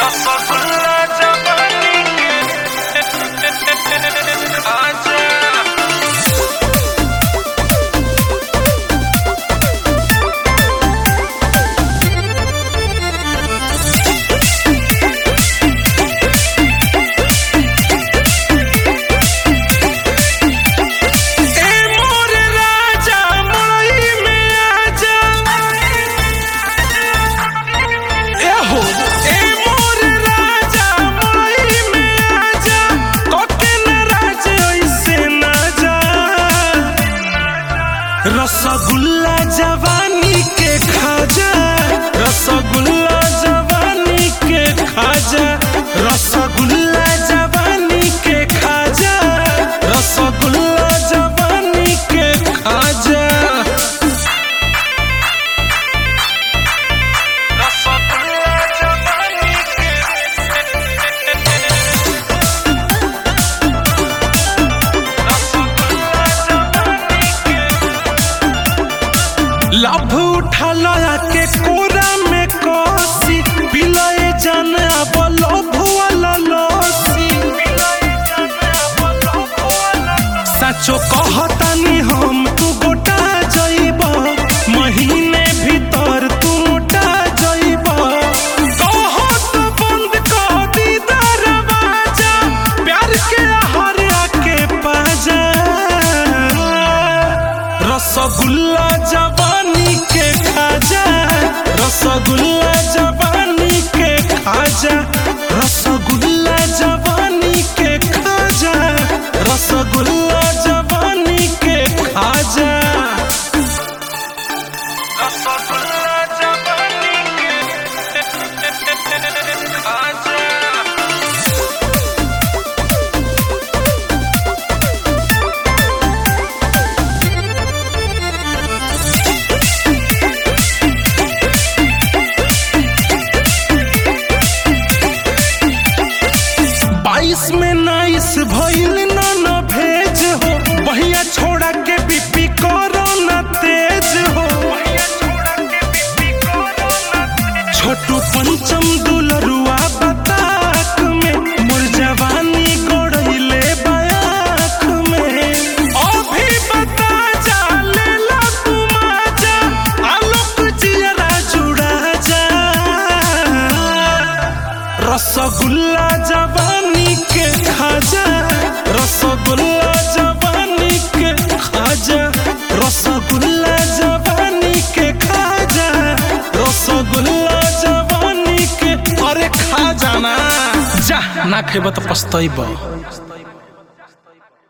रसगुल्ला जवानी के खाजा, रसगुल्ला जवानी के खाजा, रसगुल्ला जवानी के खाजा, रसगुल्ला जवानी के खाजा। लाभ उठा लया के कोरा में कसी, पिलाए जान अब लोभ वाला लसी। सचो कहतानी हम तू गोटा जइब, महीने भीतर तू मोटा जइब। कहत बंद कर दी दरवाजा, प्यार के आहार आके पाजा। रसगुल्ला जवानी के खाजा, रसगुल्ला जवानी के खाजा, रसगुल्ला जवानी के खाजा, रसगुल्ला जवानी के खाजा। रसगुल्ला जवानी के खाजा। इसमें नाइस भइल ना भेज हो, बहिया छोड़ा के बीपी करो ना तेज हो। छोटू पंचम दुलरुआ बताक में, मोर जवानी गोड़ैले बयाक में। अभी बता जा लेला तू माजा, आलोक जियरा जुड़ा जा। रसगुल्ला जवानी के खाजा, रसगुल्ला जवानी के खाजा, रसगुल्ला जवानी के खाजा, रसगुल्ला जवानी के। अरे खा जाना, जा ना खेब तो पछतैब।